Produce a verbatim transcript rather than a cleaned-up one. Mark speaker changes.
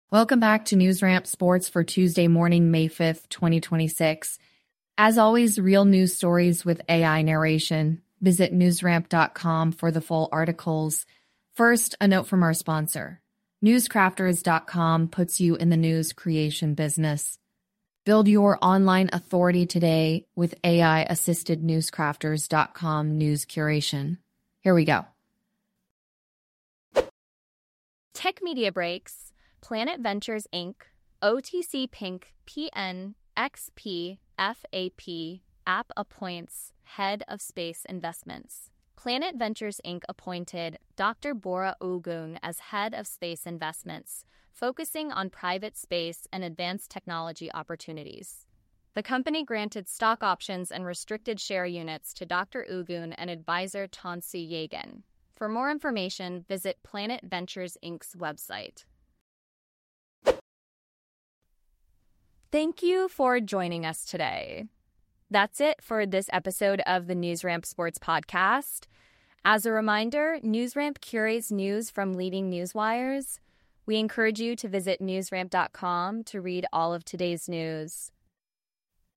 Speaker 1: Welcome back to NewsRamp Sports for Tuesday morning, May fifth, twenty twenty-six. As always, real news stories with A I narration. Visit newsramp dot com for the full articles. First, a note from our sponsor. newscrafters dot com puts you in the news creation business. Build your online authority today with A I-assisted newscrafters dot com news curation. Here we go.
Speaker 2: Tech Media Breaks. Planet Ventures Incorporated, O T C Pink, P N, X P, F A P, App appoints Head of Space Investments. Planet Ventures Incorporated appointed Doctor Bora Ugun as Head of Space Investments, focusing on private space and advanced technology opportunities. The company granted stock options and restricted share units to Doctor Ugun and advisor Tansi Yagan. For more information, visit Planet Ventures Incorporated's website. Thank you for joining us today. That's it for this episode of the NewsRamp Sports Podcast. As a reminder, NewsRamp curates news from leading newswires. We encourage you to visit newsramp dot com to read all of today's news.